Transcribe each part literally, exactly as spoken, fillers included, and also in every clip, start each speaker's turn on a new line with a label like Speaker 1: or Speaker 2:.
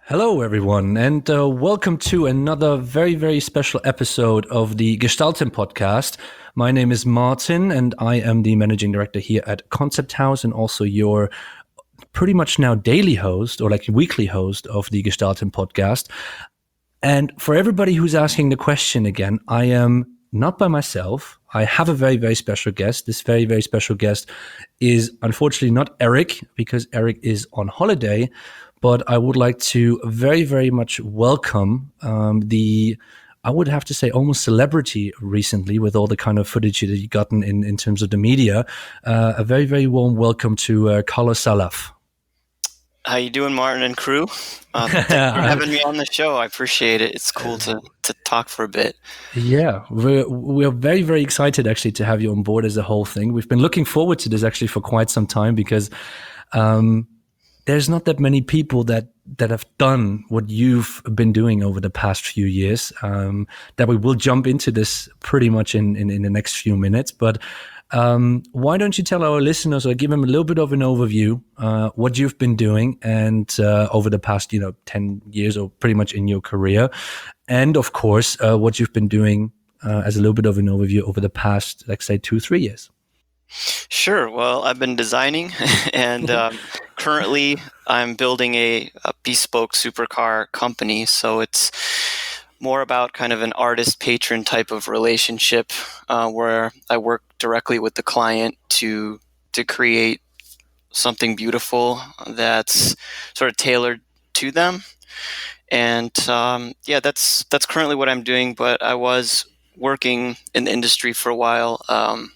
Speaker 1: Hello, everyone, and uh, welcome to another very, very special episode of the Gestalten podcast. My name is Martin, and I am the managing director here at Concept House, and also your pretty much now daily host or like weekly host of the Gestalten podcast. And for everybody who's asking the question again, I am not by myself. I have a very, very special guest. This very, very special guest is unfortunately not Eric, because Eric is on holiday. But I would like to very, very much welcome um, the, I would have to say, almost celebrity recently with all the kind of footage that you've gotten in, in terms of the media. Uh, a very, very warm welcome to uh, Carlos Salaf.
Speaker 2: How you doing, Martin and crew? Uh, thanks for having me on the show. I appreciate it. It's cool to to talk for a bit.
Speaker 1: Yeah, we're, we're very, very excited actually to have you on board as a whole thing. We've been looking forward to this actually for quite some time because um, there's not that many people that that have done what you've been doing over the past few years. Um, that we will jump into this pretty much in, in, in the next few minutes. But um, why don't you tell our listeners or give them a little bit of an overview, uh, what you've been doing and uh, over the past, you know, ten years or pretty much in your career. And of course, uh, what you've been doing uh, as a little bit of an overview over the past, let's say, two, three years.
Speaker 2: Sure. Well, I've been designing and um, currently I'm building a, a bespoke supercar company. So it's more about kind of an artist-patron type of relationship uh, where I work directly with the client to to create something beautiful that's sort of tailored to them. And um, yeah, that's that's currently what I'm doing. But I was working in the industry for a while. Um,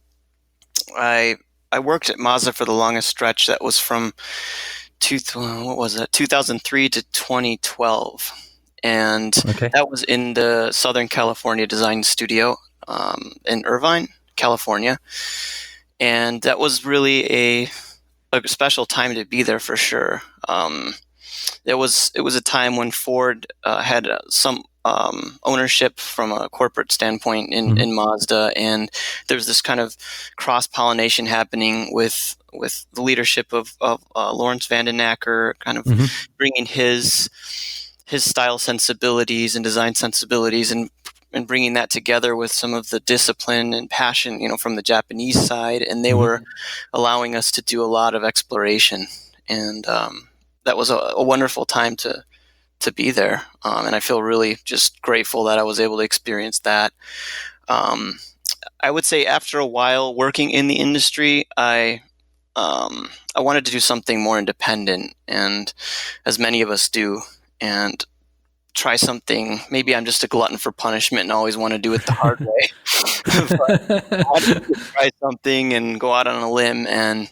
Speaker 2: I I worked at Mazda for the longest stretch. That was from two, what was that? two thousand three to twenty twelve, and
Speaker 1: Okay.
Speaker 2: that was in the Southern California Design Studio um, in Irvine, California, and that was really a a special time to be there for sure. Um, it was it was a time when Ford uh, had uh, some um, ownership from a corporate standpoint in, mm-hmm. in Mazda, and there's this kind of cross pollination happening with with the leadership of, of uh, Lawrence van den Acker, kind of mm-hmm. bringing his his style sensibilities and design sensibilities, and and bringing that together with some of the discipline and passion, you know, from the Japanese side, and they mm-hmm. were allowing us to do a lot of exploration, and um, that was a, a wonderful time to. to be there. Um, and I feel really just grateful that I was able to experience that. Um, I would say after a while working in the industry, I, um, I wanted to do something more independent, and as many of us do, and try something. Maybe I'm just a glutton for punishment and always want to do it the hard way. But I wanted to try something and go out on a limb and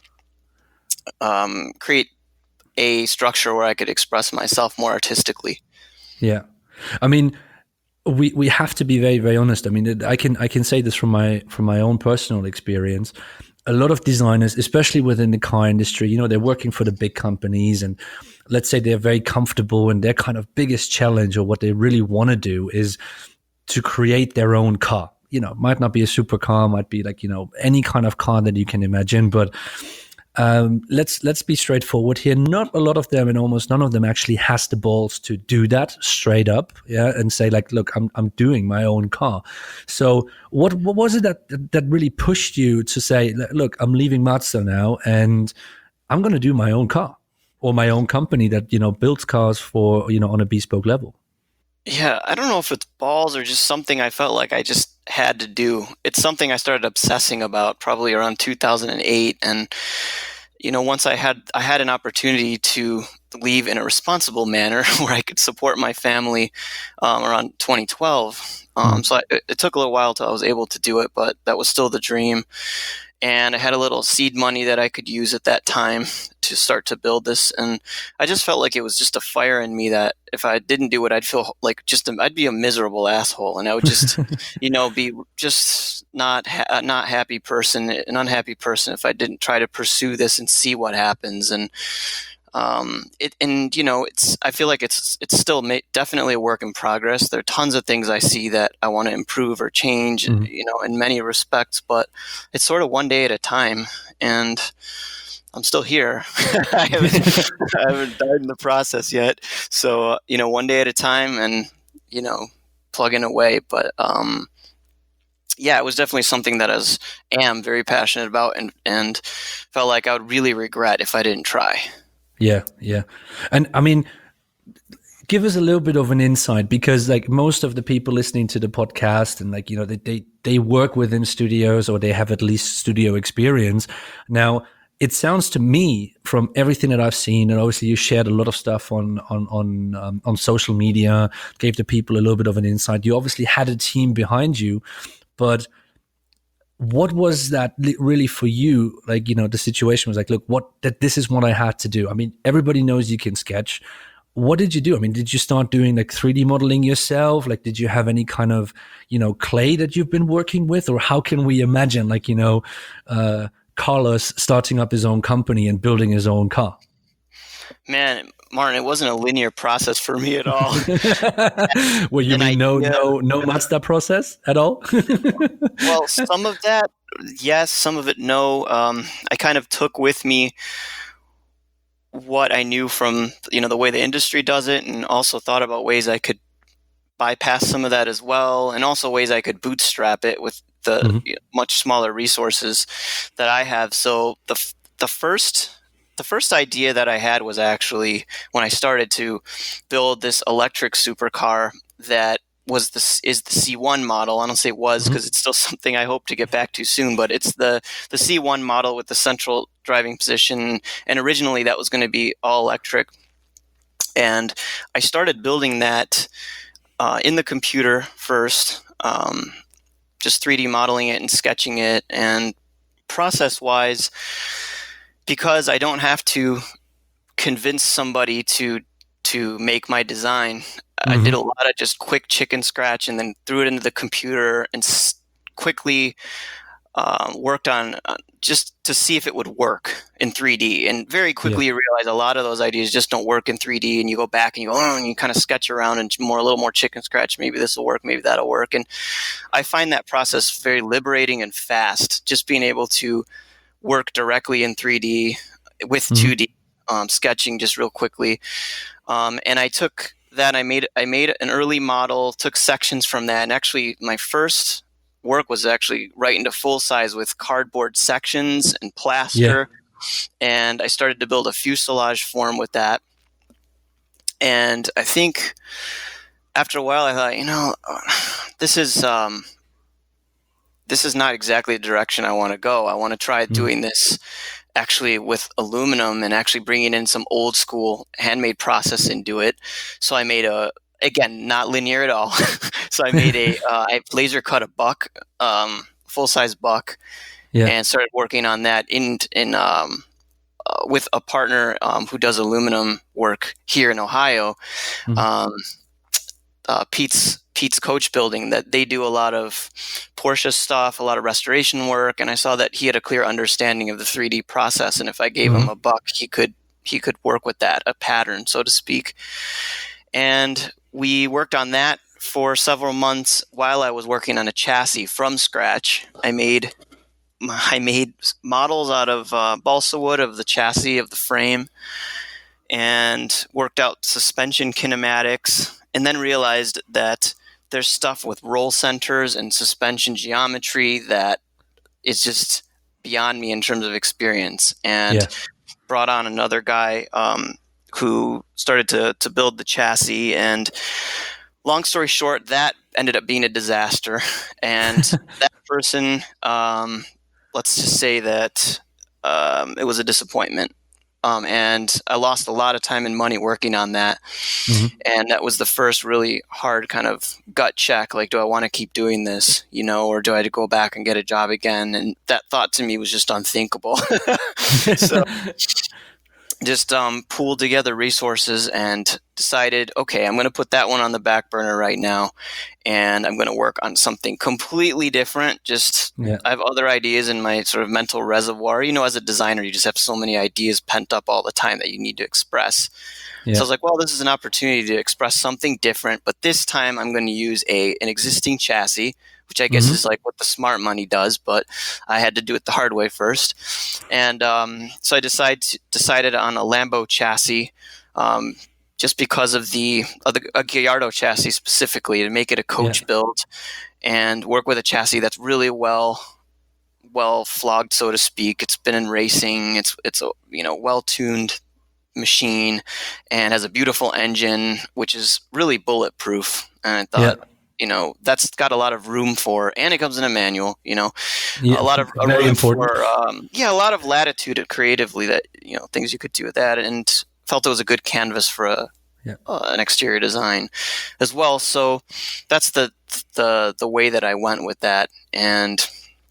Speaker 2: um, create a structure where I could express myself more artistically.
Speaker 1: Yeah. I mean, we we have to be very, very honest. I mean, I can I can say this from my from my own personal experience. A lot of designers, especially within the car industry, you know, they're working for the big companies, and let's say they're very comfortable, and their kind of biggest challenge or what they really want to do is to create their own car. You know, might not be a supercar, might be like, you know, any kind of car that you can imagine, but Um, let's let's be straightforward here. Not a lot of them, and almost none of them, actually has the balls to do that straight up, yeah, and say like, "Look, I'm I'm doing my own car." So, what what was it that that really pushed you to say, "Look, I'm leaving Mazda now, and I'm going to do my own car or my own company that you know builds cars for you know on a bespoke level"?
Speaker 2: Yeah, I don't know if it's balls or just something I felt like I just had to do. It's something I started obsessing about probably around two thousand eight, and you know, once I had I had an opportunity to leave in a responsible manner where I could support my family um, around twenty twelve. Um, mm-hmm. So I, it took a little while till I was able to do it, but that was still the dream. And I had a little seed money that I could use at that time to start to build this. And I just felt like it was just a fire in me that if I didn't do it, I'd feel like just, a, I'd be a miserable asshole. And I would just, you know, be just not, ha- not happy person, an unhappy person if I didn't try to pursue this and see what happens. And, um, it, and, you know, it's, I feel like it's, it's still ma- definitely a work in progress. There are tons of things I see that I want to improve or change, mm-hmm. you know, in many respects, but it's sort of one day at a time. And, I'm still here. I haven't, I haven't died in the process yet. So, uh, you know, one day at a time and, you know, plugging away. But, um, yeah, it was definitely something that I was, am very passionate about and, and felt like I would really regret if I didn't try.
Speaker 1: Yeah, yeah. And I mean, give us a little bit of an insight, because like most of the people listening to the podcast and like, you know, they, they, they work within studios or they have at least studio experience. Now, it sounds to me from everything that I've seen, and obviously you shared a lot of stuff on on on um, on social media, gave the people a little bit of an insight. You obviously had a team behind you, but what was that li- really for you? Like, you know, the situation was like, look, what that this is what I had to do. I mean, everybody knows you can sketch. What did you do? I mean, did you start doing like three D modeling yourself? Like, did you have any kind of, you know, clay that you've been working with? Or how can we imagine, like, you know, uh, Carlos starting up his own company and building his own car?
Speaker 2: Man, Martin, it wasn't a linear process for me at all.
Speaker 1: Well, you
Speaker 2: An
Speaker 1: mean no,
Speaker 2: idea-
Speaker 1: no, no Mazda process at all?
Speaker 2: Well, some of that, yes, some of it, no. Um, I kind of took with me what I knew from, you know, the way the industry does it, and also thought about ways I could bypass some of that as well, and also ways I could bootstrap it with the
Speaker 1: Mhm.
Speaker 2: you know, much smaller resources that I have. So the f- the first the first idea that I had was actually when I started to build this electric supercar that was the is the C one model. I don't say was because
Speaker 1: Mhm.
Speaker 2: it's still something I hope to get back to soon, but it's the the C one model with the central driving position, and originally that was going to be all electric. And I started building that uh, in the computer first, um, just three D modeling it and sketching it. And process-wise, because I don't have to convince somebody to to make my design, I did
Speaker 1: Mhm.
Speaker 2: a lot of just quick chicken scratch and then threw it into the computer and s- quickly um, worked on uh, just to see if it would work in three D. And very quickly
Speaker 1: Yeah.
Speaker 2: you realize a lot of those ideas just don't work in three D, and you go back and you go, oh, and you kind of sketch around and more a little more chicken scratch. Maybe this will work, maybe that'll work. And I find that process very liberating and fast, just being able to work directly in three D with
Speaker 1: Mhm.
Speaker 2: two D um, sketching just real quickly. Um, and I took that, I made I made an early model, took sections from that, and actually my first work was actually right into full size with cardboard sections and plaster. And I started to build a fuselage form with that. And I think after a while, I thought, you know, this is um, this is not exactly the direction I want to go. I want to try
Speaker 1: Mhm.
Speaker 2: doing this actually with aluminum and actually bringing in some old school handmade process into it. So I made a, again, not linear at all. So I made a, uh, I laser cut a buck, um, full size buck,
Speaker 1: Yeah.
Speaker 2: and started working on that in in um, uh, with a partner um, who does aluminum work here in Ohio.
Speaker 1: Mhm.
Speaker 2: Um, uh, Pete's Pete's Coach Building, that they do a lot of Porsche stuff, a lot of restoration work, and I saw that he had a clear understanding of the three D process, and if I gave
Speaker 1: Mhm.
Speaker 2: him a buck, he could he could work with that, a pattern, so to speak. And we worked on that for several months while I was working on a chassis from scratch. I made I made models out of uh, balsa wood of the chassis of the frame, and worked out suspension kinematics, and then realized that there's stuff with roll centers and suspension geometry that is just beyond me in terms of experience. And
Speaker 1: Yeah.
Speaker 2: brought on another guy um, who started to to build the chassis. And long story short, that ended up being a disaster. And that person, um, let's just say that um, it was a disappointment. Um, and I lost a lot of time and money working on that.
Speaker 1: Mhm.
Speaker 2: And that was the first really hard kind of gut check. Like, do I want to keep doing this, you know, or do I go back and get a job again? And that thought to me was just unthinkable. So just um, pooled together resources and decided, okay, I'm going to put that one on the back burner right now, and I'm going to work on something completely different. Just
Speaker 1: Yeah.
Speaker 2: I have other ideas in my sort of mental reservoir. You know, as a designer, you just have so many ideas pent up all the time that you need to express.
Speaker 1: Yeah.
Speaker 2: So I was like, well, this is an opportunity to express something different, but this time I'm going to use a an existing chassis which I guess
Speaker 1: Hmm.
Speaker 2: is like what the smart money does, but I had to do it the hard way first. And um, so I decided decided on a Lambo chassis, um, just because of the, of the a Gallardo chassis specifically, to make it a
Speaker 1: Yeah.
Speaker 2: coach build and work with a chassis that's really well well flogged, so to speak. It's been in racing. It's it's a you know well tuned machine and has a beautiful engine, which is really bulletproof. And I
Speaker 1: Yeah.
Speaker 2: thought, you know, that's got a lot of room for, and it comes in a manual, you know,
Speaker 1: Yeah.
Speaker 2: a lot of a
Speaker 1: Very
Speaker 2: room
Speaker 1: important.
Speaker 2: for, um, yeah, a lot of latitude creatively that, you know, things you could do with that. And felt it was a good canvas for a,
Speaker 1: Yeah.
Speaker 2: uh, an exterior design as well. So that's the, the, the way that I went with that. And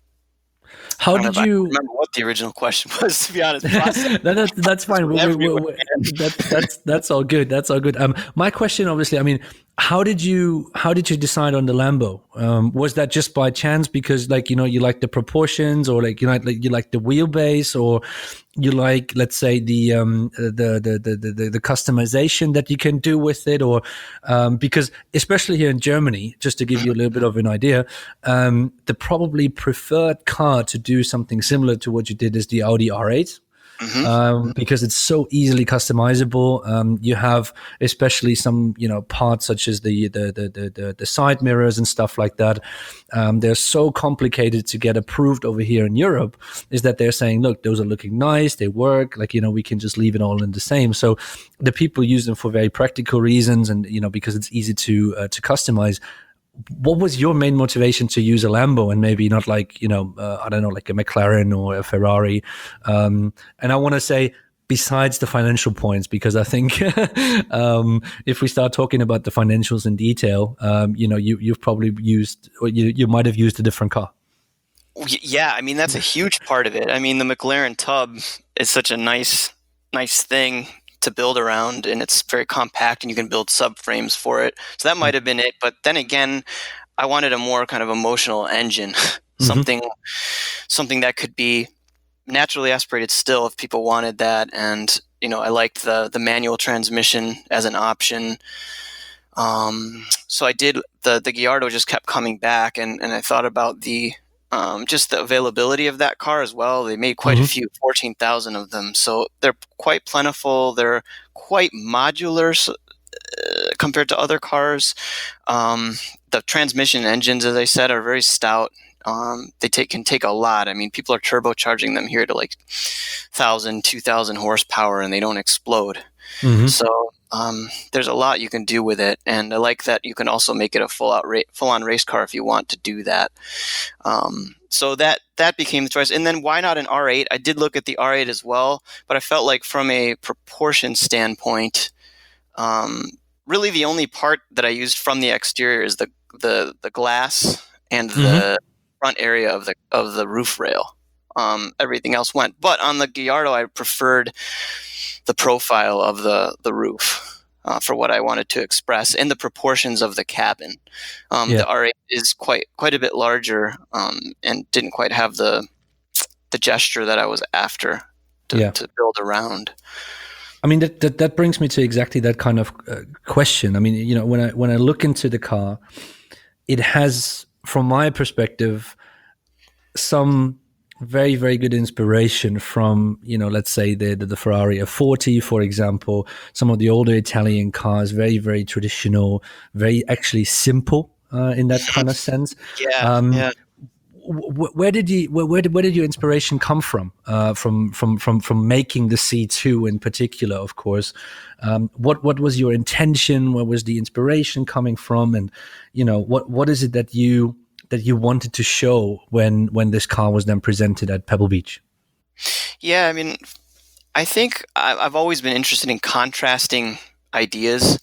Speaker 2: I
Speaker 1: How
Speaker 2: don't know
Speaker 1: did
Speaker 2: if I
Speaker 1: you?
Speaker 2: remember what the original question was, to be honest. Process
Speaker 1: that, that, that's
Speaker 2: was
Speaker 1: fine. We, we, we,
Speaker 2: everywhere.
Speaker 1: we- that, that's that's all good. That's all good. Um, my question, obviously, I mean, how did you how did you decide on the Lambo? Um, was that just by chance because, like, you know, you like the proportions, or like you know, like you like the wheelbase, or you like, let's say, the um the the the the, the customization that you can do with it, or um, because especially here in Germany, just to give you a little bit of an idea, um, the probably preferred car to do something similar to what you did is the Audi R eight.
Speaker 2: Mm-hmm.
Speaker 1: Um, because it's so easily customizable. Um, you have especially some, you know, parts such as the the the the, the side mirrors and stuff like that. Um, they're so complicated to get approved over here in Europe. Is that they're saying, look, those are looking nice, they work. Like, you know, we can just leave it all in the same. So the people use them for very practical reasons, and you know, because it's easy to uh, to customize. What was your main motivation to use a Lambo and maybe not like, you know, uh, I don't know, like a McLaren or a Ferrari? Um, and I want to say, besides the financial points, because I think um, if we start talking about the financials in detail, um, you know, you, you've probably used, or you, you might have used a different car.
Speaker 2: Yeah, I mean that's a huge part of it. I mean the McLaren Tub is such a nice, nice thing to build around, and it's very compact, and you can build subframes for it. So that might have been it. But then again, I wanted a more kind of emotional engine,
Speaker 1: Mm-hmm.
Speaker 2: something, something that could be naturally aspirated still if people wanted that. And you know, I liked the the manual transmission as an option. Um, so I did the the Gallardo just kept coming back, and and I thought about the um, just the availability of that car as well. They made quite a
Speaker 1: Mm-hmm.
Speaker 2: few, fourteen thousand of them, so they're quite plentiful. They're quite modular, so, uh, compared to other cars. Um, the transmission engines, as I said, are very stout. Um, they take can take a lot. I mean, people are turbocharging them here to like one thousand, two thousand horsepower, and they don't explode.
Speaker 1: Mm-hmm.
Speaker 2: So um, there's a lot you can do with it, and I like that you can also make it a full out, ra- full on race car if you want to do that. Um, so that that became the choice, and then why not an R eight? I did look at the R eight as well, but I felt like from a proportion standpoint, um, really the only part that I used from the exterior is the the the glass and
Speaker 1: Mm-hmm.
Speaker 2: the front area of the of the roof rail. Um, everything else went, but on the Gallardo, I preferred the profile of the the roof uh, for what I wanted to express, and the proportions of the cabin. Um,
Speaker 1: Yeah.
Speaker 2: the R eight is quite quite a bit larger, um, and didn't quite have the the gesture that I was after to,
Speaker 1: Yeah.
Speaker 2: to build around.
Speaker 1: I mean, that, that that brings me to exactly that kind of uh, question. I mean, you know, when I when I look into the car, it has, from my perspective, some very very good inspiration from, you know, let's say the the, the Ferrari F forty, for example. Some of the older Italian cars, very very traditional, very actually simple uh, in that kind of sense.
Speaker 2: Yeah,
Speaker 1: Um,
Speaker 2: yeah.
Speaker 1: wh- where did you where, where did where did your inspiration come from? Uh, from from from from making the C two in particular, of course. Um, what what was your intention? Where was the inspiration coming from? And you know, what what is it that you that you wanted to show when when this car was then presented at Pebble Beach?
Speaker 2: Yeah, I mean, I think I- I've always been interested in contrasting ideas.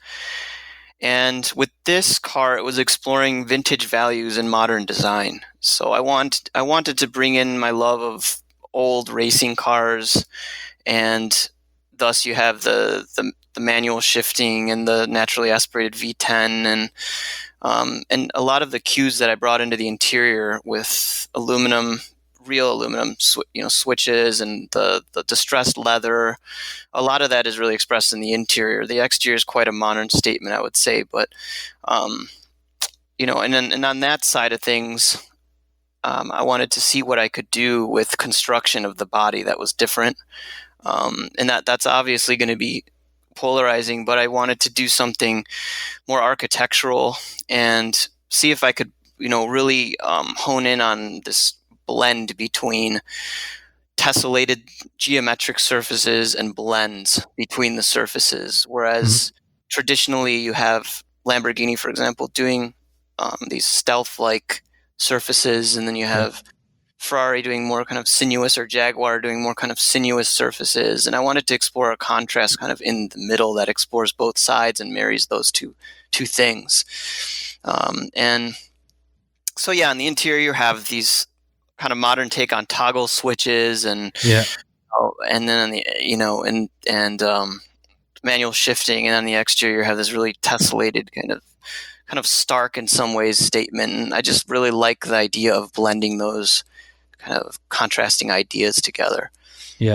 Speaker 2: And with this car, it was exploring vintage values in modern design. So I want I wanted to bring in my love of old racing cars, and thus you have the the, the manual shifting and the naturally aspirated V ten, and um, and a lot of the cues that I brought into the interior with aluminum, real aluminum, sw- you know, switches and the the distressed leather. A lot of that is really expressed in the interior. The exterior is quite a modern statement, I would say, but um, you know, and then and on that side of things, um, I wanted to see what I could do with construction of the body that was different, um, and that that's obviously going to be polarizing. But I wanted to do something more architectural and see if I could, you know, really um, hone in on this blend between tessellated geometric surfaces and blends between the surfaces.
Speaker 1: Mhm.
Speaker 2: Whereas traditionally, you have Lamborghini, for example, doing um, these stealth-like surfaces, and then you
Speaker 1: Yeah.
Speaker 2: have Ferrari doing more kind of sinuous, or Jaguar doing more kind of sinuous surfaces. And I wanted to explore a contrast kind of in the middle that explores both sides and marries those two two things. Um, and so yeah, in the interior you have these kind of modern take on toggle switches, and
Speaker 1: Yeah.
Speaker 2: oh, and then on the you know and and um, manual shifting, and on the exterior you have this really tessellated kind of kind of stark in some ways statement. And I just really like the idea of blending those kind of contrasting ideas together.
Speaker 1: Yeah.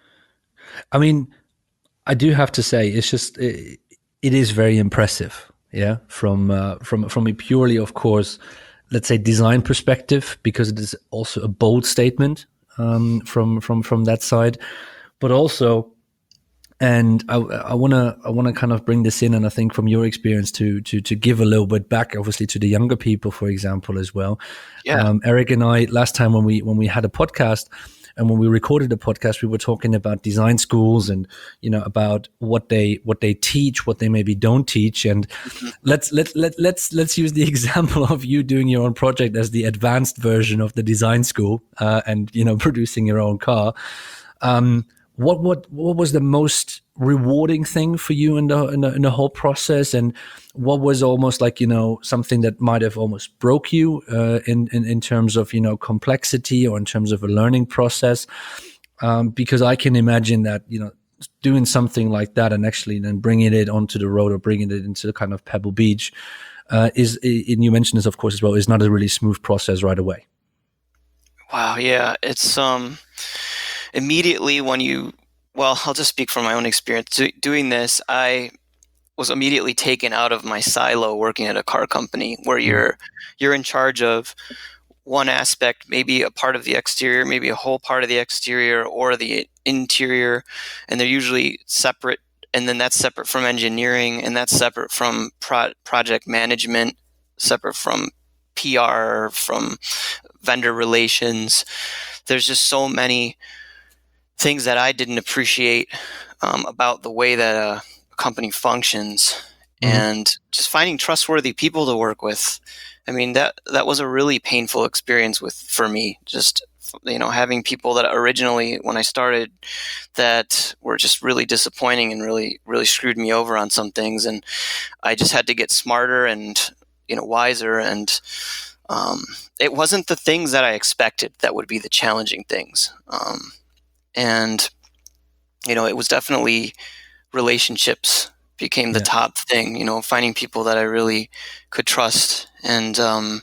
Speaker 1: I mean, I do have to say, it's just it, it is very impressive. Yeah, from uh, from from a purely, of course, let's say design perspective, because it is also a bold statement um, from from from that side, but also, and I I want to I want to kind of bring this in, and I think from your experience to to to give a little bit back, obviously, to the younger people, for example, as well.
Speaker 2: Yeah.
Speaker 1: Um, Eric and I, last time when we when we had a podcast, and when we recorded the podcast, we were talking about design schools, and you know, about what they what they teach, what they maybe don't teach. And
Speaker 2: Mhm.
Speaker 1: let's let let let's let's use the example of you doing your own project as the advanced version of the design school, uh, and you know, producing your own car. Um, what what what was the most rewarding thing for you in the, in the in the whole process, and what was almost like, you know, something that might have almost broke you uh, in, in in terms of, you know, complexity, or in terms of a learning process? Um, because I can imagine that, you know, doing something like that and actually then bringing it onto the road, or bringing it into the kind of Pebble Beach, uh, is, and you mentioned this, of course, as well, is not a really smooth process right away.
Speaker 2: Wow. Yeah. It's um immediately when you well, I'll just speak from my own experience Do, doing this. I was immediately taken out of my silo working at a car company, where
Speaker 1: Mm.
Speaker 2: you're you're in charge of one aspect, maybe a part of the exterior, maybe a whole part of the exterior, or the interior, and they're usually separate. And then that's separate from engineering, and that's separate from pro- project management, separate from P R, from vendor relations. There's just so many things that I didn't appreciate um, about the way that a company functions,
Speaker 1: Mhm.
Speaker 2: and just finding trustworthy people to work with. I mean, that that was a really painful experience with for me. Just, you know, having people that originally, when I started, that were just really disappointing and really really screwed me over on some things, and I just had to get smarter and, you know, wiser. And um, it wasn't the things that I expected that would be the challenging things. Um, and you know, it was definitely relationships became the
Speaker 1: Yeah.
Speaker 2: top thing, you know, finding people that I really could trust, and um,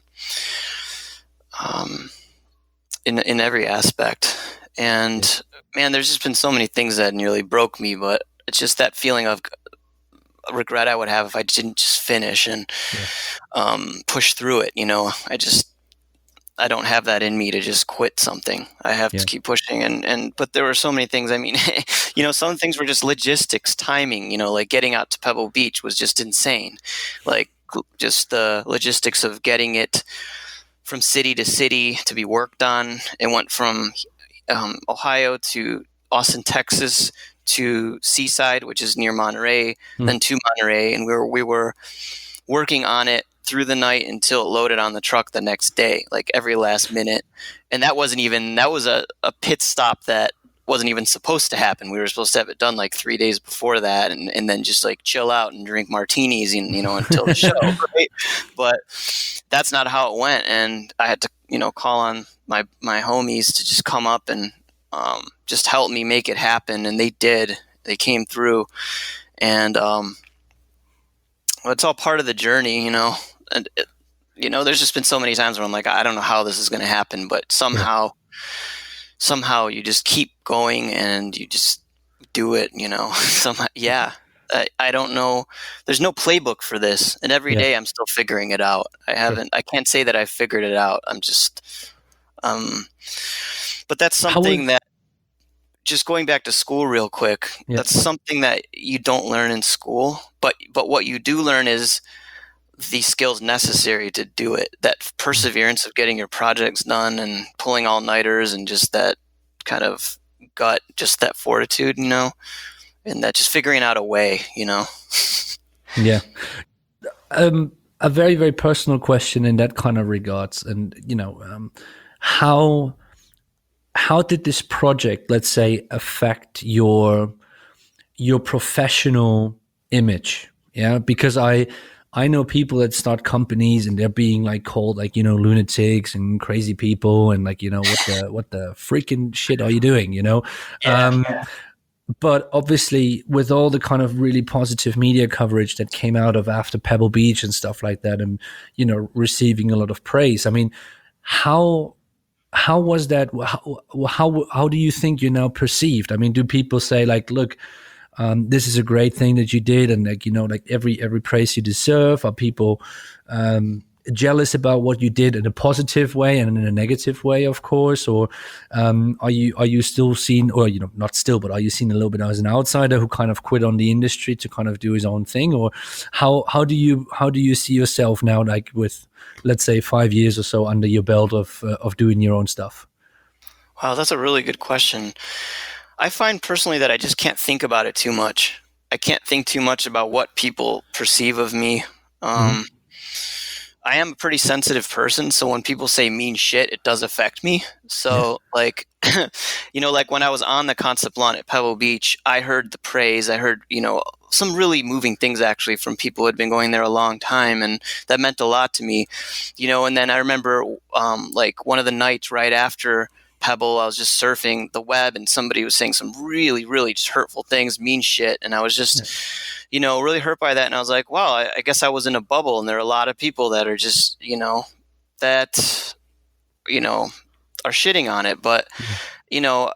Speaker 2: um, in in every aspect.
Speaker 1: Yeah.
Speaker 2: And man, there's just been so many things that nearly broke me, but it's just that feeling of regret I would have if I didn't just finish and
Speaker 1: Yeah.
Speaker 2: um, push through it. You know, I just I don't have that in me to just quit something. I have
Speaker 1: Yeah.
Speaker 2: to keep pushing, and and but there were so many things. I mean, you know, some things were just logistics, timing. You know, like getting out to Pebble Beach was just insane. Like just the logistics of getting it from city to city to be worked on. It went from um, Ohio to Austin, Texas, to Seaside, which is near Monterey,
Speaker 1: Mm.
Speaker 2: then to Monterey, and we were we were working on it through the night until it loaded on the truck the next day, like every last minute. And that wasn't even, that was a, a pit stop that wasn't even supposed to happen. We were supposed to have it done like three days before that, and, and then just like chill out and drink martinis, and, you know, until the show. Right? But that's not how it went. And I had to, you know, call on my, my homies to just come up and um, just help me make it happen. And they did, they came through. And um, well, it's all part of the journey, you know. And it, you know, there's just been so many times where I'm like, I don't know how this is going to happen, but
Speaker 1: Yeah.
Speaker 2: somehow, somehow you just keep going and you just do it, you know. Somehow, yeah. I, I don't know. There's no playbook for this, and every
Speaker 1: Yeah,
Speaker 2: day I'm still figuring it out. I
Speaker 1: sure.
Speaker 2: haven't. I can't say that I've figured it out. I'm just. Um, but that's
Speaker 1: How
Speaker 2: something
Speaker 1: was
Speaker 2: that, just going back to school real quick,
Speaker 1: yeah.
Speaker 2: that's something that you don't learn in school. But but what you do learn is the skills necessary to do it. That
Speaker 1: Mm.
Speaker 2: perseverance of getting your projects done and pulling all nighters, and just that kind of gut, just that fortitude, you know, and that just figuring out a way, you know.
Speaker 1: Yeah. Um, a very, very personal question in that kind of regards, and you know, um, how how did this project, let's say, affect your your professional image? Yeah, because I I know people that start companies and they're being like called like, you know, lunatics and crazy people and like, you know, what the what the freaking shit are you doing, you know?
Speaker 2: Yeah.
Speaker 1: Um, but obviously with all the kind of really positive media coverage that came out of after Pebble Beach and stuff like that, and you know, receiving a lot of praise. I mean, how how was that? How how, how do you think you're now perceived? I mean, do people say like, look, um, this is a great thing that you did, and like, you know, like every every praise you deserve? Are people um, jealous about what you did in a positive way and in a negative way, of course? Or um, are you are you still seen, or you know, not still, but are you seen a little bit as an outsider who kind of quit on the industry to kind of do his own thing? Or how how do you how do you see yourself now, like with, let's say, five years or so under your belt of uh, of doing your own stuff?
Speaker 2: Wow, that's a really good question. I find personally that I just can't think about it too much. I can't think too much about what people perceive of me.
Speaker 1: Mm-hmm.
Speaker 2: Um, I am a pretty sensitive person, so when people say mean shit, it does affect me.
Speaker 1: Yeah.
Speaker 2: So, like, you know, like when I was on the concept lawn at Pebble Beach, I heard the praise. I heard, you know, some really moving things actually from people who had been going there a long time, and that meant a lot to me, you know. And then I remember, um, like, one of the nights right after Pebble, I was just surfing the web, and somebody was saying some really, really just hurtful things, mean shit, and I was just,
Speaker 1: Yeah.
Speaker 2: you know, really hurt by that. And I was like, wow, I, I guess I was in a bubble, and there are a lot of people that are just, you know, that, you know, are shitting on it. But,
Speaker 1: Yeah.
Speaker 2: you know,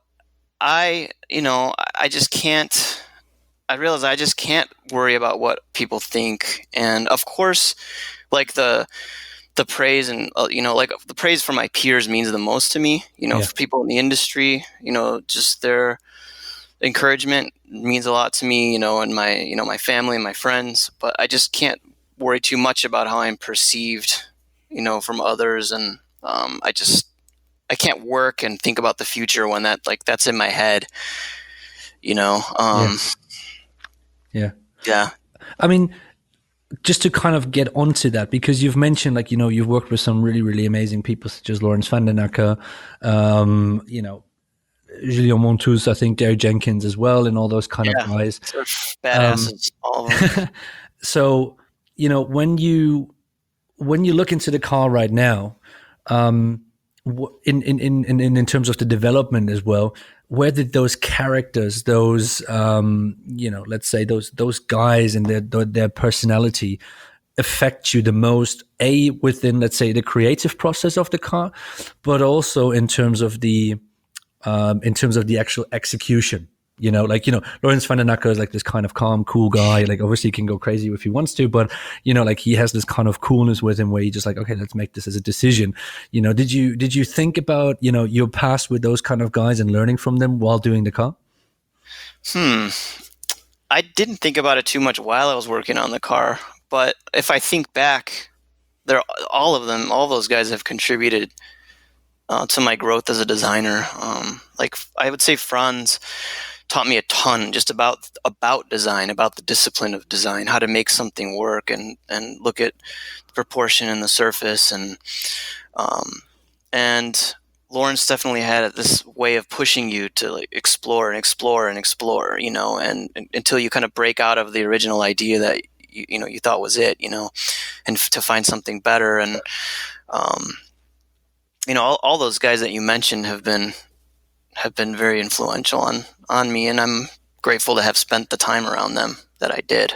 Speaker 2: I, you know, I just can't, I realize I just can't worry about what people think. And of course, like the, the praise and, uh, you know, like the praise from my peers means the most to me, you know,
Speaker 1: Yeah.
Speaker 2: for people in the industry, you know, just their encouragement means a lot to me, you know, and my, you know, my family and my friends, but I just can't worry too much about how I'm perceived, you know, from others. And, um, I just, I can't work and think about the future when that, like, that's in my head, you know?
Speaker 1: Yeah.
Speaker 2: Um,
Speaker 1: Yeah.
Speaker 2: yeah.
Speaker 1: I mean, just to kind of get onto that, because you've mentioned, like, you know, you've worked with some really, really amazing people such as Lawrence van den Acker, um, you know, Julien Montus, I think Derry Jenkins as well, and all those kind of
Speaker 2: Yeah.
Speaker 1: guys.
Speaker 2: Sort of
Speaker 1: Um,
Speaker 2: badasses, all of them.
Speaker 1: so, you know, when you when you look into the car right now, um, in, in in in in terms of the development as well, where did those characters, those um, you know, let's say those those guys and their their personality affect you the most? A, within, let's say, the creative process of the car, but also in terms of the um, in terms of the actual execution. You know, like, you know, Lawrence van den Acker is like this kind of calm, cool guy. Like, obviously he can go crazy if he wants to, but, you know, like he has this kind of coolness with him where he just like, okay, let's make this as a decision. You know, did you, did you think about, you know, your past with those kind of guys and learning from them while doing the car?
Speaker 2: Hmm. I didn't think about it too much while I was working on the car, but if I think back, they're all of them, all those guys have contributed uh, to my growth as a designer. Um, like I would say Franz taught me a ton just about about design, about the discipline of design, how to make something work, and and look at the proportion in the surface, and um, and Lawrence definitely had this way of pushing you to like explore and explore and explore, you know, and, and until you kind of break out of the original idea that you, you know you thought was it, you know, and f- to find something better. And um, you know, all, all those guys that you mentioned have been have been very influential on on me, and I'm grateful to have spent the time around them that I did.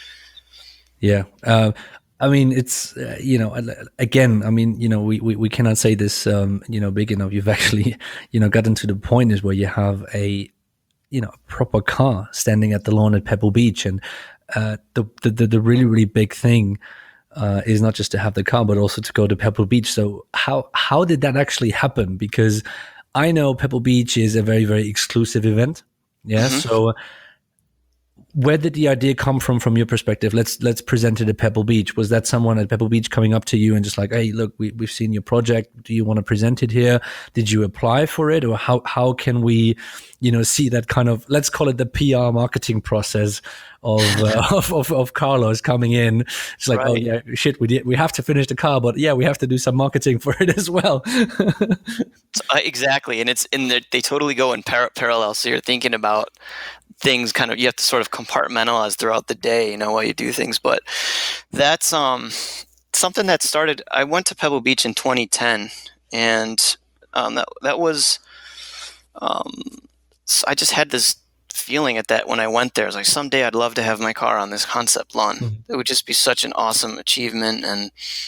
Speaker 1: Yeah. Uh, I mean, it's, uh, you know, again, I mean, you know, we, we, we cannot say this, um, you know, big enough. You've actually, you know, gotten to the point is where you have a, you know, a proper car standing at the lawn at Pebble Beach. And uh, the, the the really really big thing uh, is not just to have the car, but also to go to Pebble Beach. So how how did that actually happen? Because I know Pebble Beach is a very very exclusive event. Yeah.
Speaker 2: Mm-hmm.
Speaker 1: So where did the idea come from from your perspective? Let's let's present it at Pebble Beach. Was that someone at Pebble Beach coming up to you and just like, hey, look, we, we've seen your project. Do you want to present it here? Did you apply for it? Or how how can we, you know, see that kind of, let's call it the P R marketing process of uh, of, of of Carlos coming in? It's like,
Speaker 2: Right.
Speaker 1: oh yeah, shit, we did, we have to finish the car, but yeah, we have to do some marketing for it as well.
Speaker 2: Uh, exactly, and it's in the, they totally go in par- parallel. So you're thinking about things kind of, you have to sort of compartmentalize throughout the day, you know, while you do things. But that's um something that started. I went to Pebble Beach in twenty ten, and um, that that was um I just had this feeling at that when I went there. I was like, someday I'd love to have my car on this concept lawn. Mm-hmm. It would just be such an awesome achievement, and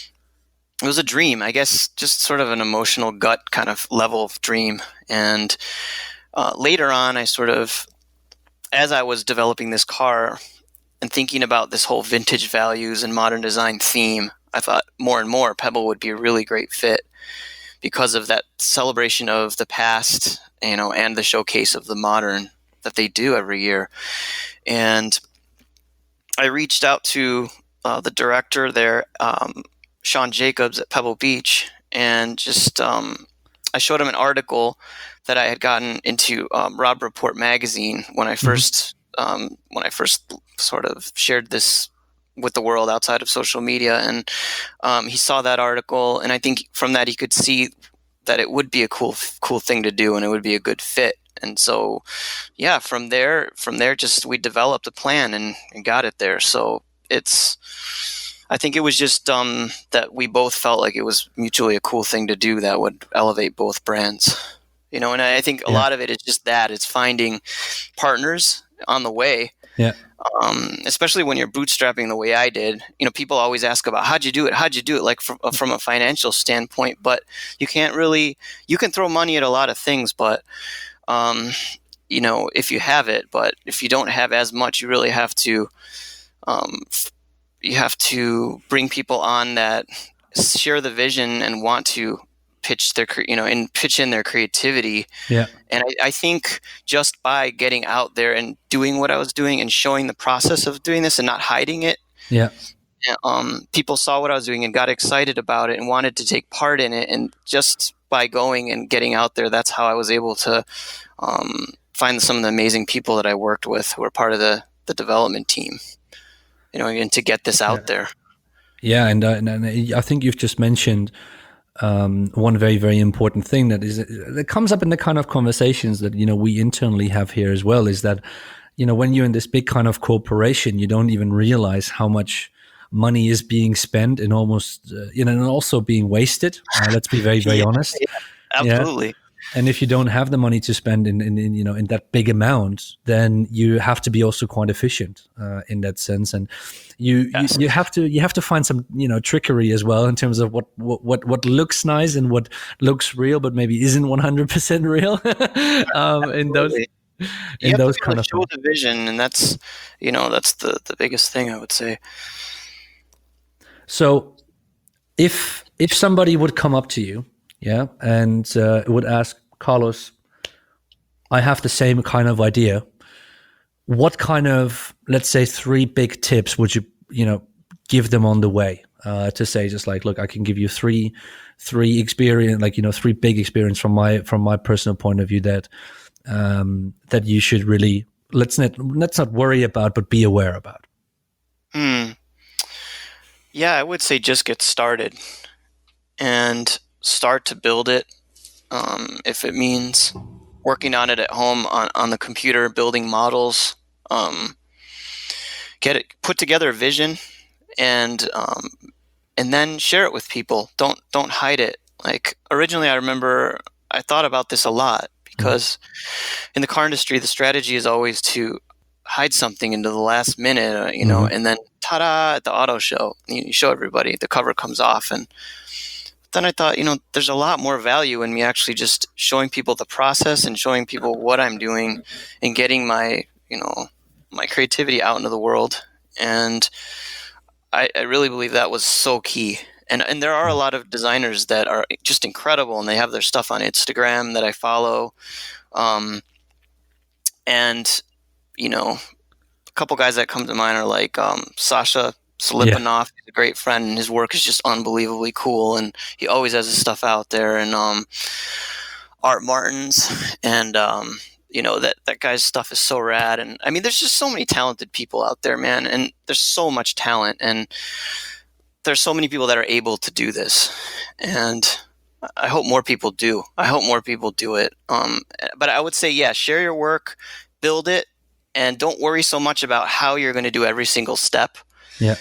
Speaker 2: it was a dream, I guess, just sort of an emotional gut kind of level of dream. And uh, later on, I sort of, as I was developing this car and thinking about this whole vintage values and modern design theme, I thought more and more Pebble would be a really great fit because of that celebration of the past, you know, and the showcase of the modern that they do every year. And I reached out to uh, the director there, um, Sean Jacobs at Pebble Beach, and just um, I showed him an article that I had gotten into um, Robb Report magazine when I first mm-hmm. um, when I first sort of shared this with the world outside of social media, and um, he saw that article, and I think from that he could see that it would be a cool cool thing to do, and it would be a good fit. And so, yeah, from there, from there, just we developed a plan and, and got it there. So it's. I think it was just um, that we both felt like it was mutually a cool thing to do that would elevate both brands, you know. And I think a yeah. lot of it is just that it's finding partners on the way.
Speaker 1: Yeah.
Speaker 2: Um, especially when you're bootstrapping the way I did. You know, people always ask about how'd you do it? How'd you do it? Like from, from a financial standpoint, but you can't really. You can throw money at a lot of things, but um, you know, if you have it, but if you don't have as much, you really have to. Um, You have to bring people on that share the vision and want to pitch their, you know, and pitch in their creativity.
Speaker 1: Yeah.
Speaker 2: And I, I think just by getting out there and doing what I was doing and showing the process of doing this and not hiding it,
Speaker 1: yeah,
Speaker 2: um, people saw what I was doing and got excited about it and wanted to take part in it. And just by going and getting out there, that's how I was able to um, find some of the amazing people that I worked with who were part of the, the development team. You know, and to get this out
Speaker 1: yeah.
Speaker 2: there.
Speaker 1: Yeah, and, uh, and, and I think you've just mentioned um, one very, very important thing that is that comes up in the kind of conversations that, you know, we internally have here as well, is that, you know, when you're in this big kind of corporation, you don't even realize how much money is being spent and almost, uh, you know, and also being wasted. Uh, let's be very, very
Speaker 2: yeah,
Speaker 1: honest.
Speaker 2: Yeah, absolutely.
Speaker 1: Yeah? And if you don't have the money to spend in, in, in you know in that big amount, then you have to be also quite efficient uh, in that sense, and you, yes. you you have to you have to find some you know trickery as well in terms of what what what looks nice and what looks real, but maybe isn't one hundred percent real. um, in those in
Speaker 2: you
Speaker 1: those
Speaker 2: have to
Speaker 1: kind of
Speaker 2: show
Speaker 1: things.
Speaker 2: the vision, and that's you know that's the the biggest thing I would say.
Speaker 1: So, if if somebody would come up to you. Yeah, and uh, would ask, Carlos, I have the same kind of idea. What kind of, let's say, three big tips would you, you know, give them on the way uh, to say, just like, look, I can give you three, three experience, like you know, three big experience from my from my personal point of view that um, that you should really let's not let's not worry about, but be aware about.
Speaker 2: Hmm. Yeah, I would say just get started and. Start to build it. Um, if it means working on it at home on, on the computer, building models, um, get it, put together a vision, and um, and then share it with people. Don't don't hide it. Like originally, I remember I thought about this a lot because mm-hmm. in the car industry, the strategy is always to hide something into the last minute, uh, you know, mm-hmm. and then ta-da at the auto show, you show everybody, the cover comes off, and then I thought, you know, there's a lot more value in me actually just showing people the process and showing people what I'm doing and getting my, you know, my creativity out into the world. And I, I really believe that was so key. And and there are a lot of designers that are just incredible, and they have their stuff on Instagram that I follow. Um, and you know, a couple guys that come to mind are like um, Sasha Slipanov. He's a great friend, and his work is just unbelievably cool. And he always has his stuff out there. And um, Art Martins, and um, you know that that guy's stuff is so rad. And I mean, there's just so many talented people out there, man. And there's so much talent, and there's so many people that are able to do this. And I hope more people do. I hope more people do it. Um, but I would say, yeah, share your work, build it, and don't worry so much about how you're going to do every single step.
Speaker 1: Yeah.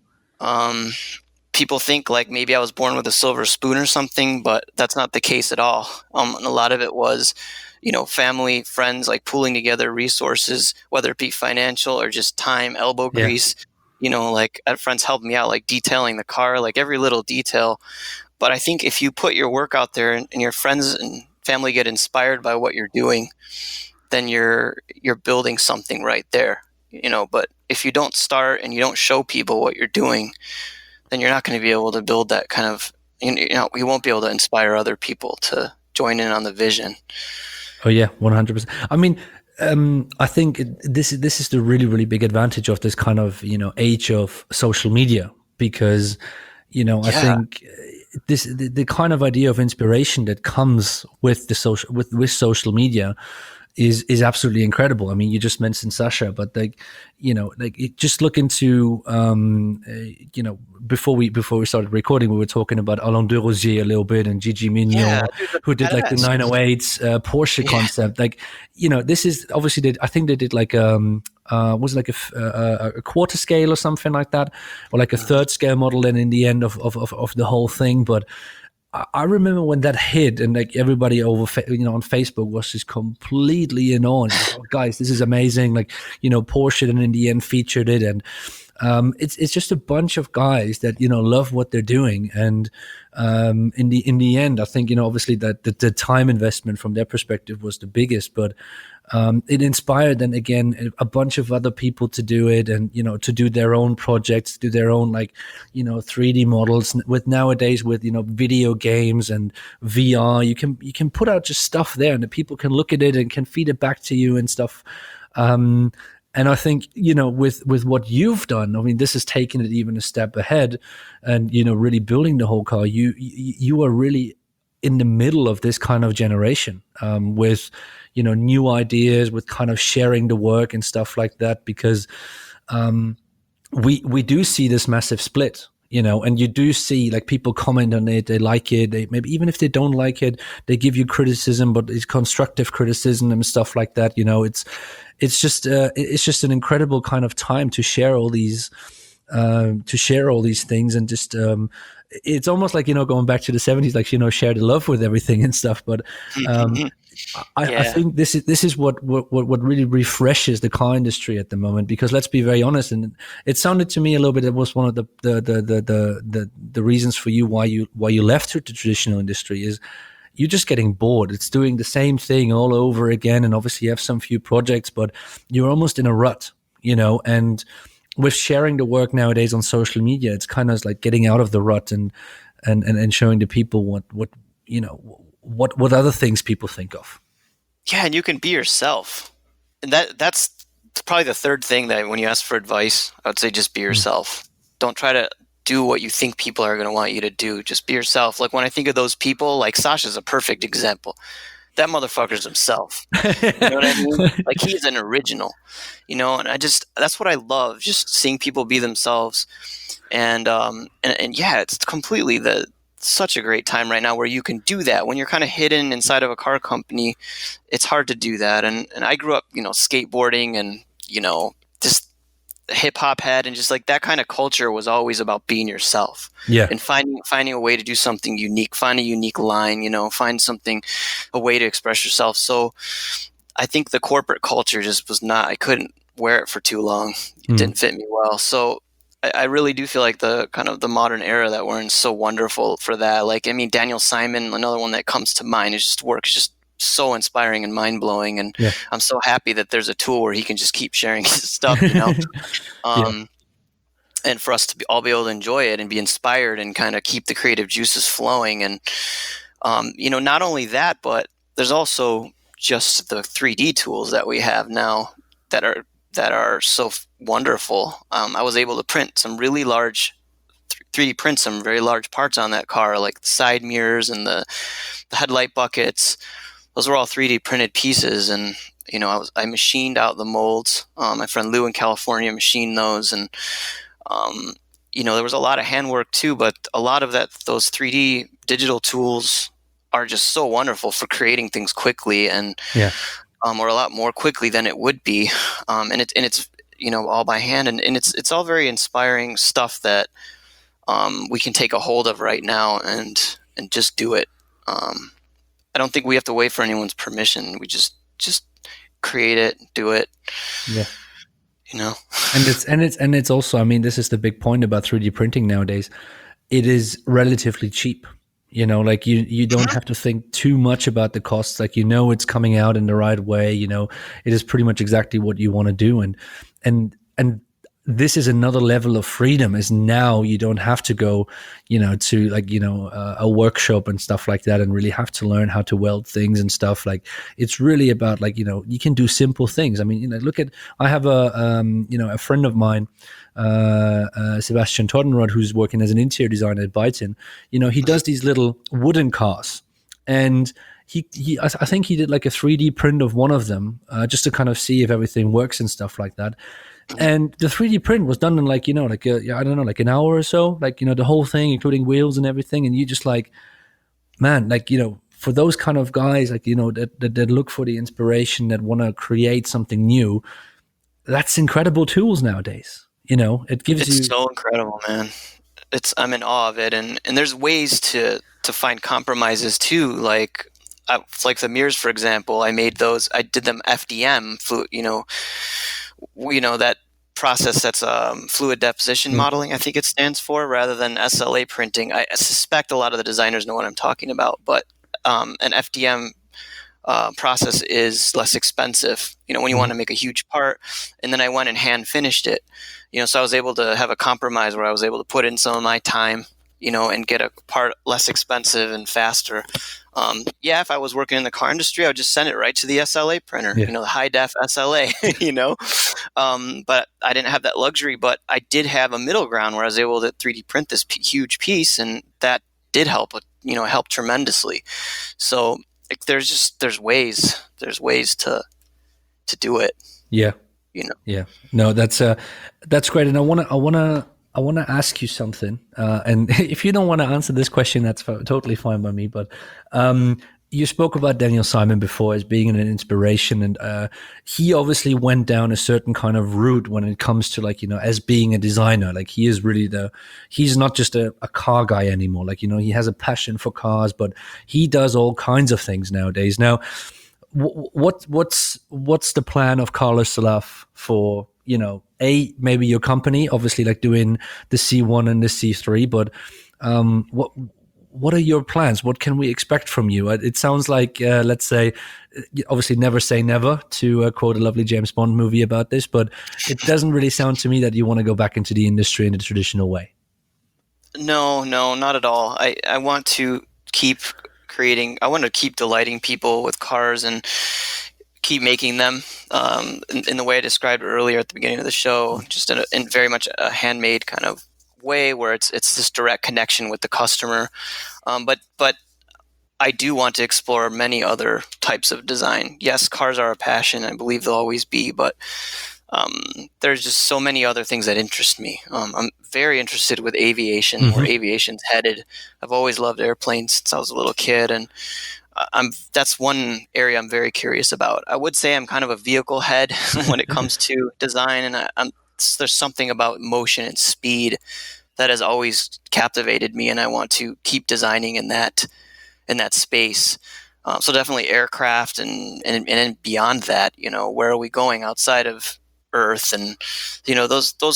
Speaker 2: Um, people think like maybe I was born with a silver spoon or something, but that's not the case at all. Um, and a lot of it was, you know, family, friends, like pooling together resources, whether it be financial or just time, elbow
Speaker 1: Yeah.
Speaker 2: grease. You know, like I had friends helped me out, like detailing the car, like every little detail. But I think if you put your work out there and, and your friends and family get inspired by what you're doing, then you're you're building something right there. You know, but if you don't start and you don't show people what you're doing, then you're not going to be able to build that kind of, you know, you won't be able to inspire other people to join in on the vision.
Speaker 1: Oh yeah, one hundred percent. I mean, um, I think this is this is the really really big advantage of this kind of, you know, age of social media, because, you know,
Speaker 2: Yeah.
Speaker 1: I think this the, the kind of idea of inspiration that comes with the social with with social media is is absolutely incredible. I mean, you just mentioned Sasha, but like, you know, like it, just look into, um, uh, you know, before we before we started recording, we were talking about Alain Derosier a little bit and Gigi Mignon,
Speaker 2: Yeah, dude, that's
Speaker 1: who did like the
Speaker 2: badass.
Speaker 1: nine oh eights uh, Porsche
Speaker 2: Yeah.
Speaker 1: concept. Like, you know, this is obviously they, I think they did like um uh was it like a, f- uh, a quarter scale or something like that, or like a third scale model. Then in the end of of of, of the whole thing, but. I remember when that hit, and like everybody over, you know, on Facebook was just completely in awe. Like, oh, guys, this is amazing! Like, you know, Porsche, and in the end featured it, and um, it's it's just a bunch of guys that, you know, love what they're doing, and um, in the in the end, I think, you know, obviously that the, the time investment from their perspective was the biggest, but um, it inspired then again a bunch of other people to do it, and, you know, to do their own projects, do their own, like, you know, three D models. With nowadays with, you know, video games and V R, you can you can put out just stuff there, and the people can look at it and can feed it back to you and stuff. Um, and I think, you know, with with what you've done, I mean, this has taken it even a step ahead, and, you know, really building the whole car. You you, you are really in the middle of this kind of generation, um, with, you know, new ideas, with kind of sharing the work and stuff like that, because um, we we do see this massive split, you know, and you do see like people comment on it, they like it, they maybe even if they don't like it, they give you criticism, but it's constructive criticism and stuff like that. You know, it's it's just uh, it's just an incredible kind of time to share all these um, to share all these things, and just um, it's almost like, you know, going back to the seventies, like, you know, share the love with everything and stuff. But um, I,
Speaker 2: Yeah.
Speaker 1: I think this is this is what, what what really refreshes the car industry at the moment. Because let's be very honest, and it sounded to me a little bit that was one of the the the the the, the, the reasons for you why you why you left the traditional industry is you're just getting bored. It's doing the same thing all over again, and obviously you have some few projects, but you're almost in a rut, you know. And with sharing the work nowadays on social media, it's kind of like getting out of the rut and and and, and showing the people what what you know what what other things people think of.
Speaker 2: Yeah, and you can be yourself. And that that's probably the third thing that when you ask for advice, I would say just be yourself. Don't try to do what you think people are going to want you to do. Just be yourself. Like when I think of those people, like Sasha's a perfect example. That motherfucker's himself. You know what I mean? Like he's an original, you know, and I just, that's what I love, just seeing people be themselves. And, um, and, and yeah, it's completely the, such a great time right now where you can do that. When you're kind of hidden inside of a car company, it's hard to do that. And, and I grew up, you know, skateboarding and, you know, just hip hop head, and just like that kind of culture was always about being yourself.
Speaker 1: Yeah.
Speaker 2: And finding finding a way to do something unique, find a unique line, you know, find something, a way to express yourself. So I think the corporate culture just was not, I couldn't wear it for too long. It
Speaker 1: Mm.
Speaker 2: didn't fit me well. So I, I really do feel like the kind of the modern era that we're in is so wonderful for that. Like, I mean, Daniel Simon, another one that comes to mind, his just work is just so inspiring and mind blowing. And
Speaker 1: Yeah.
Speaker 2: I'm so happy that there's a tool where he can just keep sharing his stuff, you know?
Speaker 1: Yeah.
Speaker 2: Um, and for us to be, all be able to enjoy it and be inspired and kind of keep the creative juices flowing. And, um, you know, not only that, but there's also just the three D tools that we have now that are that are so f- wonderful. Um, I was able to print some really large, three D print some very large parts on that car, like the side mirrors and the, the headlight buckets. Those were all three D printed pieces, and you know, I was I machined out the molds. Um, my friend Lou in California machined those, and um, you know, there was a lot of handwork too. But a lot of that, those three D digital tools are just so wonderful for creating things quickly, and
Speaker 1: Yeah.
Speaker 2: um, or a lot more quickly than it would be. Um, and it's and it's you know all by hand, and, and it's it's all very inspiring stuff that um, we can take a hold of right now and and just do it. Um, I don't think we have to wait for anyone's permission. We just just create it, do it.
Speaker 1: Yeah.
Speaker 2: You know.
Speaker 1: And it's and it's and it's also, I mean, this is the big point about three D printing nowadays. It is relatively cheap. You know, like you you don't have to think too much about the costs. Like, you know, it's coming out in the right way. You know, it is pretty much exactly what you want to do. And and and this is another level of freedom, is now you don't have to go, you know, to like, you know, uh, a workshop and stuff like that and really have to learn how to weld things and stuff. Like, it's really about, like, you know, you can do simple things. I mean, you know, look at, I have a, um, you know, a friend of mine, uh, uh, Sebastian Todenrod, who's working as an interior designer at Byton. You know, he does these little wooden cars, and he, he I, I think he did like a three D print of one of them, uh, just to kind of see if everything works and stuff like that. And the three D print was done in like, you know, like, a, I don't know, like an hour or so, like, you know, the whole thing, including wheels and everything. And you just like, man, like, you know, for those kind of guys, like, you know, that, that, that look for the inspiration, that want to create something new, that's incredible tools nowadays. You know, it gives
Speaker 2: It's
Speaker 1: you.
Speaker 2: so incredible, man. It's I'm in awe of it, and and there's ways to to find compromises too. Like, uh, like the mirrors, for example. I made those. I did them F D M, flu, you know, you know that process that's um, fluid deposition
Speaker 1: Mm.
Speaker 2: modeling. I think it stands for, rather than S L A printing. I, I suspect a lot of the designers know what I'm talking about, but um, an F D M uh, process is less expensive. You know, when you
Speaker 1: Mhm.
Speaker 2: want to make a huge part, and then I went and hand finished it. You know, so I was able to have a compromise where I was able to put in some of my time, you know, and get a part less expensive and faster. Um, yeah, if I was working in the car industry, I would just send it right to the S L A printer,
Speaker 1: Yeah.
Speaker 2: you know, the high def S L A, you know. Um, but I didn't have that luxury. But I did have a middle ground where I was able to three D print this p- huge piece, and that did help. You know, help tremendously. So like, there's just there's ways there's ways to to do it.
Speaker 1: Yeah.
Speaker 2: You know.
Speaker 1: Yeah. No, that's uh that's great. And I wanna I wanna I wanna ask you something. Uh and if you don't want to answer this question, that's f- totally fine by me. But um you spoke about Daniel Simon before as being an inspiration, and uh he obviously went down a certain kind of route when it comes to, like, you know, as being a designer. Like, he is really the he's not just a, a car guy anymore. Like, you know, he has a passion for cars, but he does all kinds of things nowadays. Now, what what's what's the plan of Carlos Salaf for, you know, a maybe your company, obviously, like doing the C one and the C three, but um, what what are your plans? What can we expect from you? It sounds like, uh, let's say, obviously, never say never, to uh, quote a lovely James Bond movie about this, but it doesn't really sound to me that you want to go back into the industry in the traditional way.
Speaker 2: No, no, not at all. I, I want to keep creating, I want to keep delighting people with cars and keep making them um, in, in the way I described earlier at the beginning of the show, just in, a, in very much a handmade kind of way where it's it's this direct connection with the customer. Um, but but I do want to explore many other types of design. Yes, cars are a passion. I believe they'll always be, but Um, there's just so many other things that interest me. Um, I'm very interested with aviation,
Speaker 1: Mm-hmm.
Speaker 2: where aviation's headed. I've always loved airplanes since I was a little kid, and I'm that's one area I'm very curious about. I would say I'm kind of a vehicle head when it comes to design, and I, I'm, there's something about motion and speed that has always captivated me, and I want to keep designing in that in that space. Um, so definitely aircraft, and, and and beyond that, you know, where are we going outside of Earth, and you know those those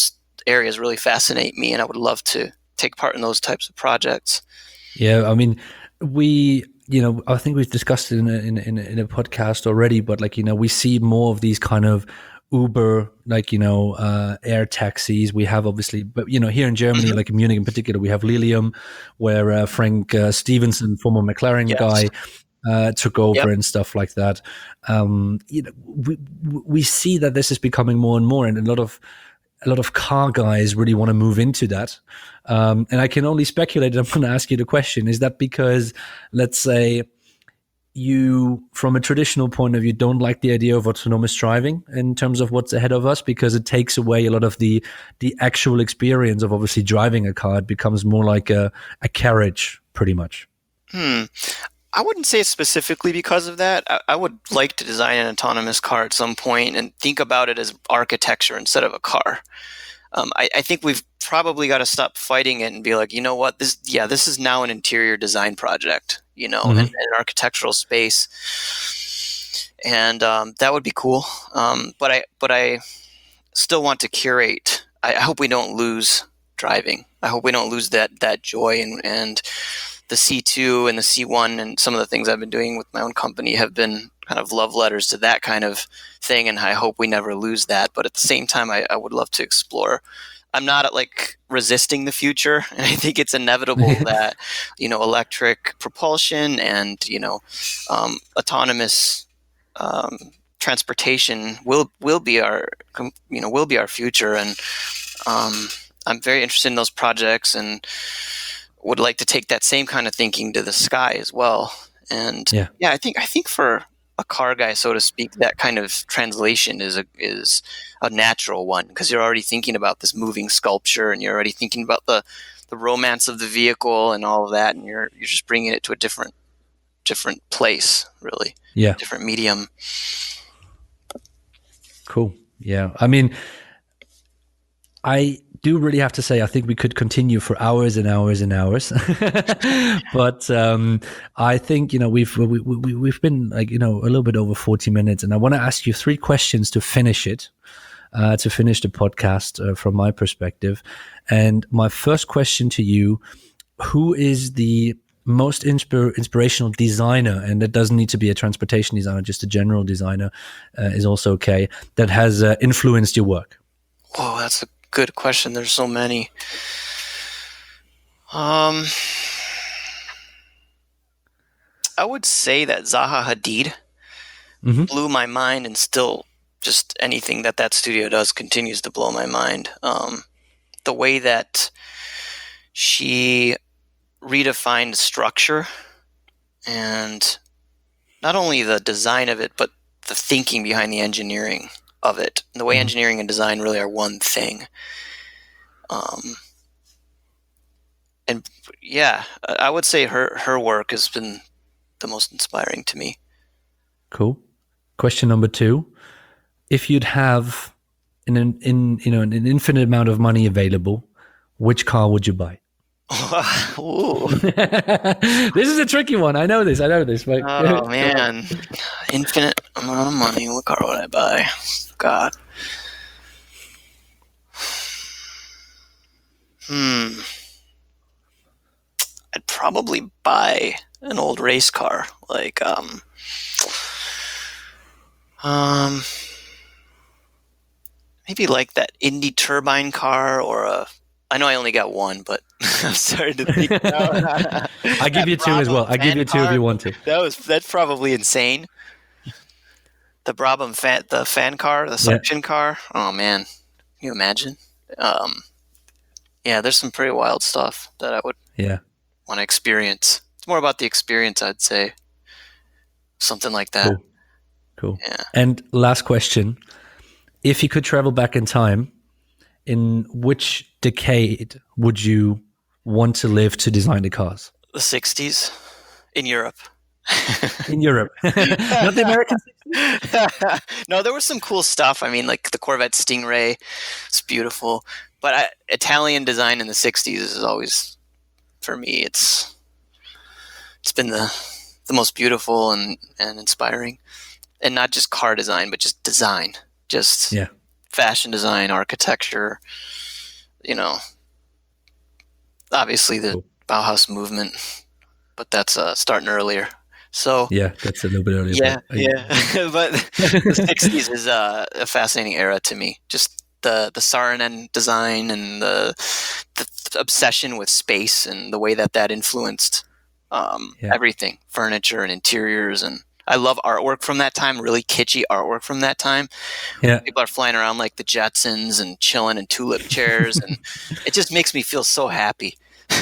Speaker 2: areas really fascinate me, and I would love to take part in those types of projects.
Speaker 1: Yeah, I mean, we, you know, I think we've discussed it in a, in, a, in, a, in a podcast already, but like, you know, we see more of these kind of Uber, like, you know, uh, air taxis. We have obviously, but, you know, here in Germany,
Speaker 2: Mm-hmm.
Speaker 1: like in Munich in particular, we have Lilium, where uh, Frank uh, Stevenson, former McLaren
Speaker 2: Yes.
Speaker 1: guy, uh, took over
Speaker 2: Yep.
Speaker 1: and stuff like that. Um, you know, we, we see that this is becoming more and more, and a lot of, a lot of car guys really want to move into that. Um, and I can only speculate. I'm going to ask you the question: is that because, let's say, you, from a traditional point of view, don't like the idea of autonomous driving in terms of what's ahead of us, because it takes away a lot of the the actual experience of obviously driving a car? It becomes more like a, a carriage, pretty much.
Speaker 2: Hmm. I wouldn't say specifically because of that. I, I would like to design an autonomous car at some point and think about it as architecture instead of a car. Um, I, I think we've probably got to stop fighting it and be like, you know what, this, yeah, this is now an interior design project, you know,
Speaker 1: Mhm.
Speaker 2: and, and an architectural space, and um, that would be cool. Um, but I, but I still want to curate. I, I hope we don't lose driving. I hope we don't lose that that joy, and and the C two and the C one and some of the things I've been doing with my own company have been kind of love letters to that kind of thing, and I hope we never lose that. But at the same time, I, I would love to explore. I'm not like resisting the future, and I think it's inevitable that, you know, electric propulsion and, you know, um, autonomous um, transportation will will be our you know will be our future, and um, I'm very interested in those projects and would like to take that same kind of thinking to the sky as well. And
Speaker 1: Yeah.
Speaker 2: yeah, I think I think for a car guy, so to speak, that kind of translation is a is a natural one, because you're already thinking about this moving sculpture, and you're already thinking about the the romance of the vehicle and all of that, and you're you're just bringing it to a different different place, really,
Speaker 1: Yeah.
Speaker 2: different medium.
Speaker 1: Cool. Yeah. I mean, I do really have to say, I think we could continue for hours and hours and hours, but um, I think, you know, we've we, we, we've been like, you know, a little bit over forty minutes, and I want to ask you three questions to finish it, uh, to finish the podcast uh, from my perspective. And my first question to you: who is the most inspir- inspirational designer, and it doesn't need to be a transportation designer, just a general designer uh, is also okay, that has uh, influenced your work?
Speaker 2: Oh, that's a good question. There's so many. Um, I would say that Zaha Hadid
Speaker 1: Mm-hmm.
Speaker 2: blew my mind, and still just anything that that studio does continues to blow my mind. Um, the way that she redefined structure, and not only the design of it, but the thinking behind the engineering of it. And the way
Speaker 1: Mhm.
Speaker 2: engineering and design really are one thing. Um, and yeah, I would say her her work has been the most inspiring to me.
Speaker 1: Cool. Question number two: if you'd have an in you know an infinite amount of money available, which car would you buy?
Speaker 2: Ooh.
Speaker 1: This is a tricky one. I know this. I know this. But
Speaker 2: Oh man, infinite amount of money. What car would I buy? God. Hmm. I'd probably buy an old race car, like um, um, maybe like that Indy turbine car, or a. I know I only got one, but I'm starting to think. Now.
Speaker 1: I give
Speaker 2: That
Speaker 1: you two as
Speaker 2: Brabham
Speaker 1: well. I give
Speaker 2: fan
Speaker 1: you two if
Speaker 2: car,
Speaker 1: you want to.
Speaker 2: That was that's probably insane. The Brabham fan, the fan car, the
Speaker 1: Yeah.
Speaker 2: suction car. Oh man, can you imagine? Um, yeah, there's some pretty wild stuff that I would
Speaker 1: Yeah.
Speaker 2: want to experience. It's more about the experience, I'd say. Something like that.
Speaker 1: Cool. Cool.
Speaker 2: Yeah.
Speaker 1: And last question: if you could travel back in time, in which decade would you want to live to design the cars?
Speaker 2: The sixties in Europe.
Speaker 1: In Europe, not the American sixties?
Speaker 2: No, there was some cool stuff. I mean, like the Corvette Stingray, it's beautiful. But I, Italian design in the sixties is always, for me, it's it's been the the most beautiful and, and inspiring. And not just car design, but just design. Just
Speaker 1: Yeah.
Speaker 2: fashion design, architecture. you know, obviously the
Speaker 1: Cool.
Speaker 2: Bauhaus movement, but that's uh, starting earlier. So
Speaker 1: Yeah, that's a little bit earlier.
Speaker 2: yeah,
Speaker 1: but I,
Speaker 2: yeah. But the sixties is uh, a fascinating era to me. Just the the Saarinen design and the, the obsession with space and the way that that influenced um,
Speaker 1: Yeah.
Speaker 2: everything, furniture and interiors. And I love artwork from that time, really kitschy artwork from that time.
Speaker 1: Yeah.
Speaker 2: People are flying around like the Jetsons and chilling in tulip chairs, and it just makes me feel so happy.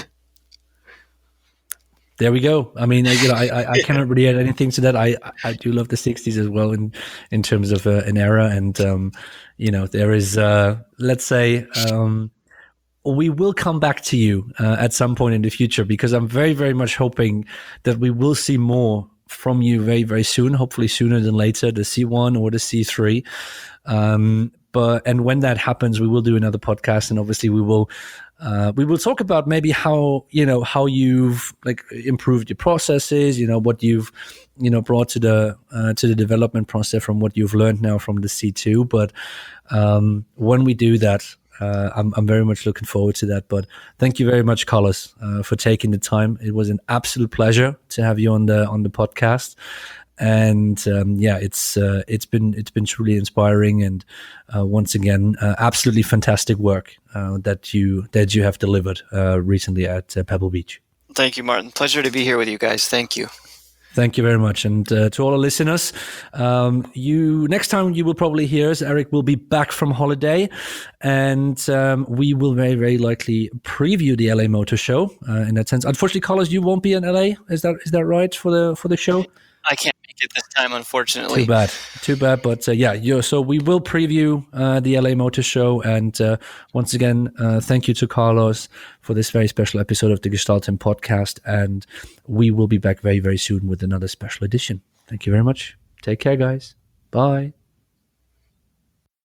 Speaker 1: There we go. I mean, you know, I, I, I cannot really add anything to that. I, I do love the sixties as well in, in terms of uh, an era. And, um, you know, there is, uh, let's say, um, we will come back to you uh, at some point in the future, because I'm very, very much hoping that we will see more from you very, very soon, hopefully sooner than later, the C one or the C three. Um, but, and when that happens, we will do another podcast, and obviously we will, Uh, we will talk about maybe how, you know, how you've like improved your processes, you know, what you've, you know, brought to the, uh, to the development process from what you've learned now from the C two. But, um, when we do that, uh, I'm, I'm very much looking forward to that. But thank you very much, Carlos, uh, for taking the time. It was an absolute pleasure to have you on the, on the podcast. And um, yeah, it's uh, it's been it's been truly inspiring, and uh, once again, uh, absolutely fantastic work uh, that you that you have delivered uh, recently at uh, Pebble Beach.
Speaker 2: Thank you, Martin. Pleasure to be here with you guys. Thank you.
Speaker 1: Thank you very much, and uh, to all our listeners, um, you next time you will probably hear us. Eric will be back from holiday, and um, we will very very likely preview the L A Motor Show. Uh, in that sense, unfortunately, Carlos, you won't be in L A. Is that is that right for the for the show?
Speaker 2: I can't make it this time, unfortunately.
Speaker 1: Too bad. Too bad. But uh, yeah, you so we will preview uh, the L A Motor Show. And uh, once again, uh, thank you to Carlos for this very special episode of the Gestalten podcast. And we will be back very, very soon with another special edition. Thank you very much. Take care, guys. Bye.